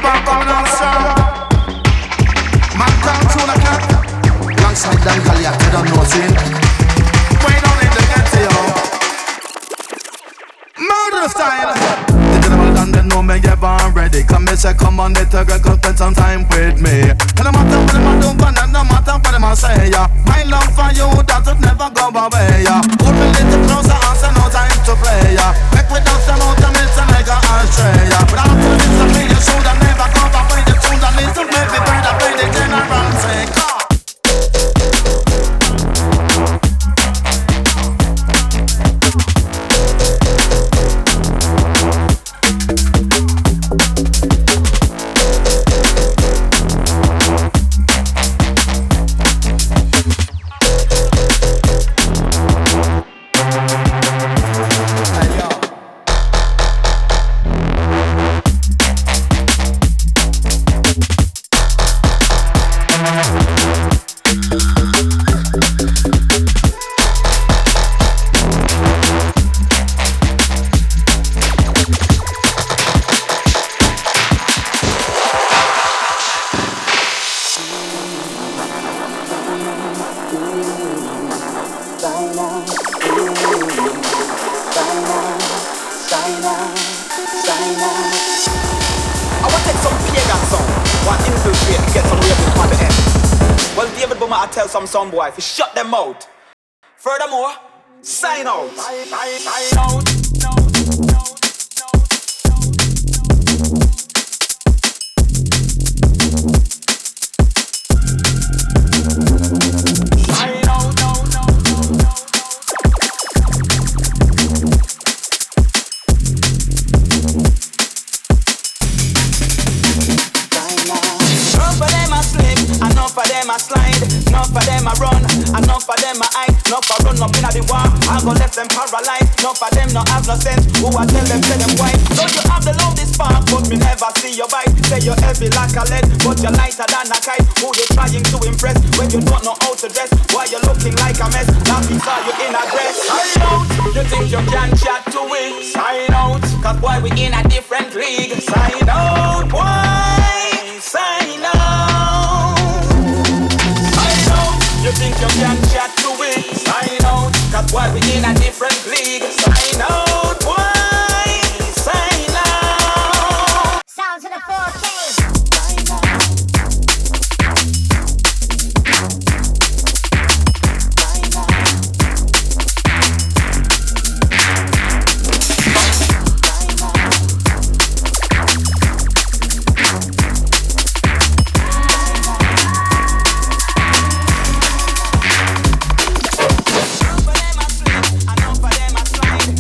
keep on coming on strong. Man down to the clock. Alongside Dan Goliath, you don't know sin. Way down in the ghetto, yo. Murder style. The gentleman done, they know me, yeah, born ready. Come and say, come on, they take a go spend some time with me. And no matter what them a do, but no matter what them a say, yeah. My love for you, that would never go away, yeah. Hold me little closer, answer, no time to play, yeah. Make me dance them out, and it's a nigga astray, yeah. But after this, I feel you should have never go away. You should have listened, maybe better play the general say, come. Some boy, if you shut them out. Furthermore, sign out. Sign out. Enough of them a hide, enough of run up in the war. I go left them paralyzed. Enough of them no have no sense. Who I tell them say them white. So you have the loudest spark, but me never see your bite. Say you're heavy like a lead, but you're lighter than a kite. Who you trying to impress when you don't know how to dress? Why you looking like a mess? Laughing saw you in a dress. Sign out, you think you can chat to it? Sign out, cause boy we in a different league. Sign out, boy, sign out. You think you can chat to it? Sign out, cause boy we in a different league. Sign out, boy, sign out. Sounds of the 4K. Enough of them a slide,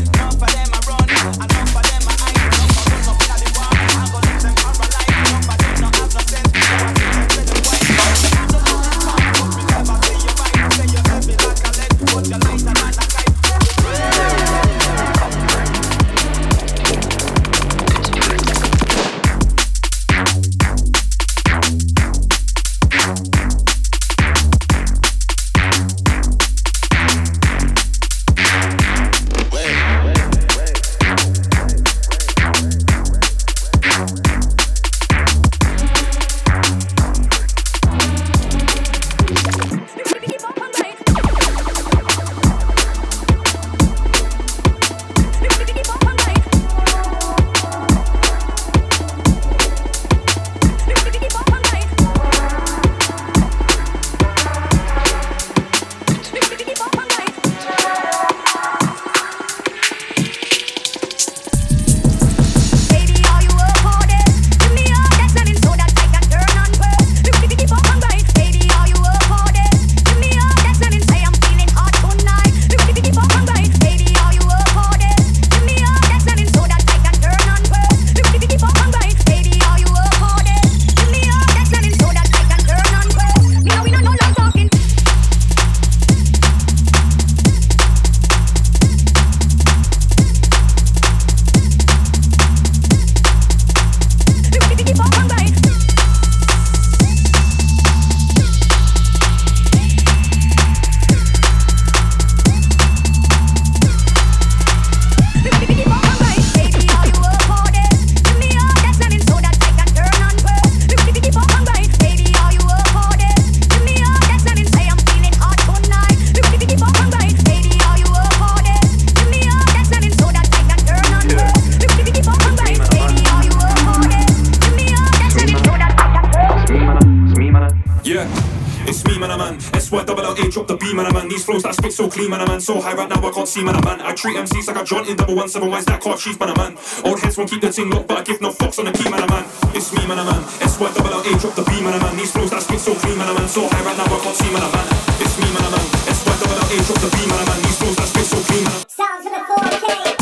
S-Y-double-L-A, drop the B, man, man. These flows that spit so clean, man, man. So high right now, I can't see, man, man. I treat MCs like a joint in 117, why is that car cheese, man, man. Old heads won't keep the ting locked, but I give no fucks on the key, man, man. It's me, man, man. S-Y-double-L-A, drop the B, man, man. These flows that spit so clean, man, man. So high right now, I can't see, man, man. It's me, man, man. S-Y-double-L-A, drop the B, man, man. These flows that spit so clean, man. Sounds of the 4K.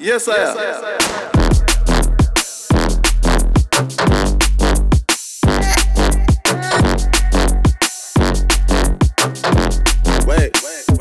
Yes, I am. Wait.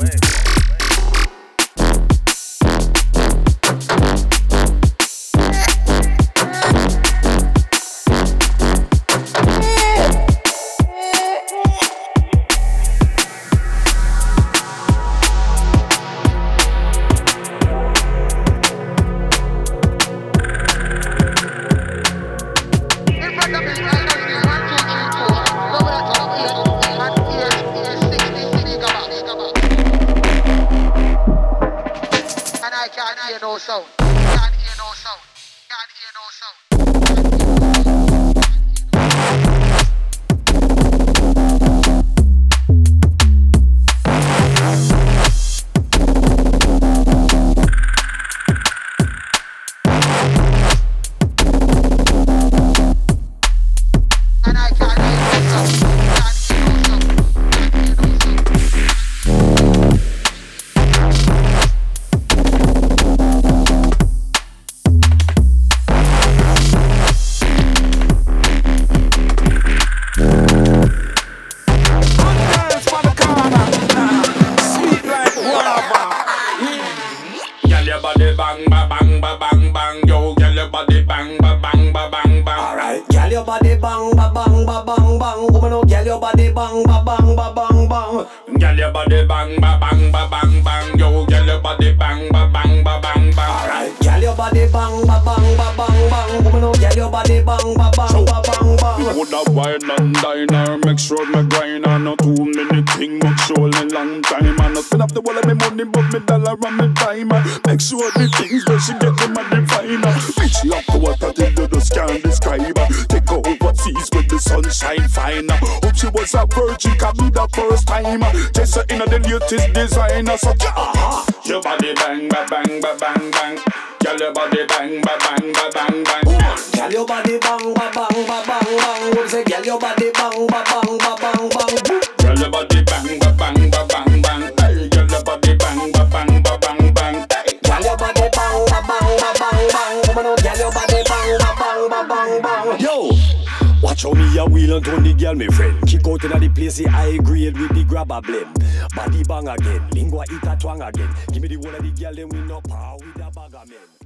Make sure the things where she get them at the finer. Bitch love to what I tell you just can't describe. Take her overseas with the sunshine finer. Hope she was a virgin, can be the first time. Just her in the latest designer. So your body bang, ba bang, ba bang, bang. Girl, your body bang, ba bang, ba bang, bang. Girl, your body bang, ba bang, ba bang, bang. What say, girl, your body bang, ba bang, ba bang, bang. Girl, your body bang, ba bang, ba bang, bang. Hey, girl, your body bang, ba bang, ba bang, bang. Girl, your body bang, ba bang, ba bang, bang. Girl, your body bang, ba bang, ba bang, bang. Yo. Watch how me a wheel and turn the girl, my friend. Kick out inna the place, the high grade with the grabber blend. Body bang again, lingua eat a twang again. Give me the one of the girl, then we no power with a bag of men.